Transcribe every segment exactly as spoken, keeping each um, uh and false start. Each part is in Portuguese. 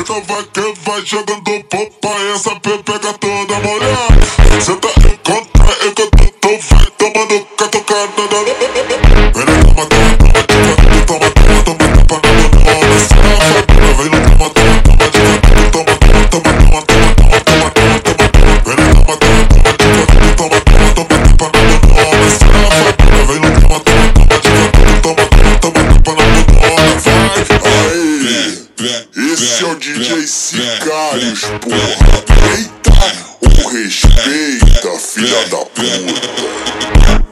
Senta, vai que vai jogando popa, essa pepeca toda molhada. Senta, encontra, encontra, vai tomando catucada. Vem no toma, toma, toma, toma, toma, toma, toma, toma, toma, safadona. Vem no toma, toma, toma, toma, toma, toma, toma, toma, toma, toma, toma, toma. Vem no toma, toma, toma, toma, toma, toma, toma, toma, safadona. Vem no toma, toma, toma, toma, toma, toma, toma, toma, vai. Aí, esse é o D J Sicários, porra. Eita, o respeita, filha da puta.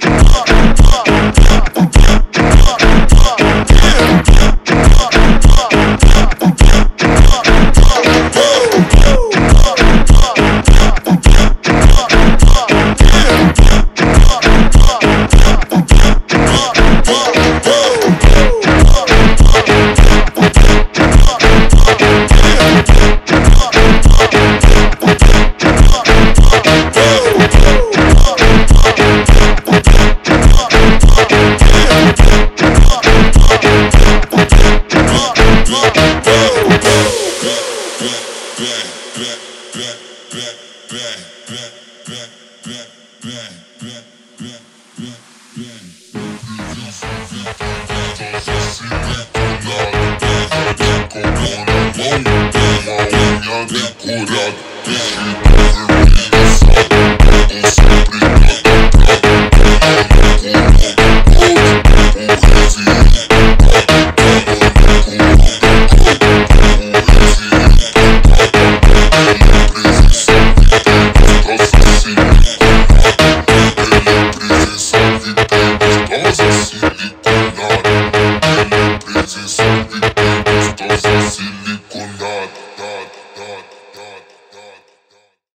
Com a mão na mão, uma unha de curado.